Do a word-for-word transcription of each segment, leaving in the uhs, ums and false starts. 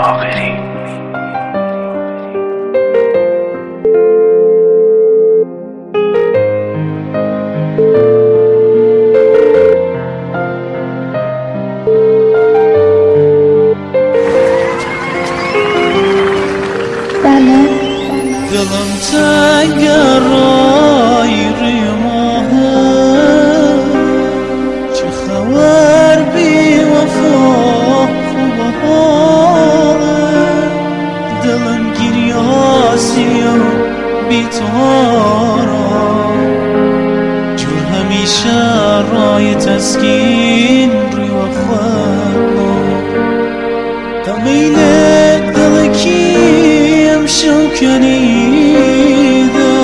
باقری. دلم تنگ رای روی ماهه، چه خبر بی وفا خوبه حاله. دلم گریاسی و بی تارا، جور همیشه رای تسکین روی وخواه. تمیله دل کیم شوکنیده،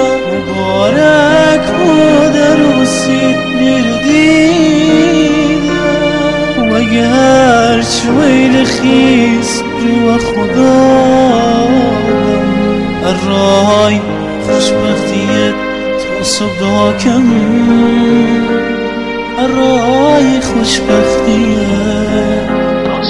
مبارک بود روسی نردیده. و اگر چویل خیز رو خدا الرای خوشبختیت تا صبح داکم، الرای خوشبختیت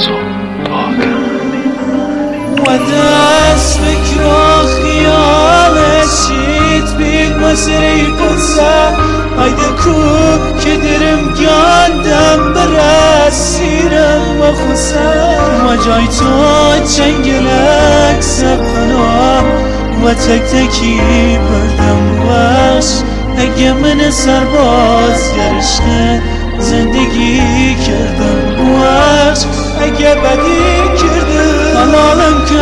و دست فکر و خیالت شید بید مسیری قدسه. هایده کوب که درم گاندم برسیرم و خسم، و جای تو چنگلک سبخنا و تک تکی بردم بخش. اگه من سرباز گرشته زندگی کردم بخش، اگه بدی کرده حلالم که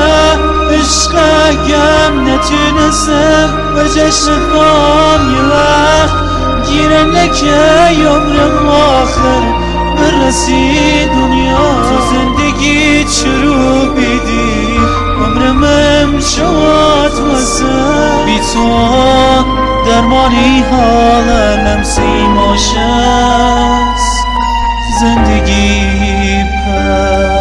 عشقم نتونستم به جشن خام یه وقت گیرم نکه عمرم آخر برسی دنیا. تو زندگی شروع بیدی عمرم شوات واسه، بی تو درمانی حال لمسی ماشست زندگی پر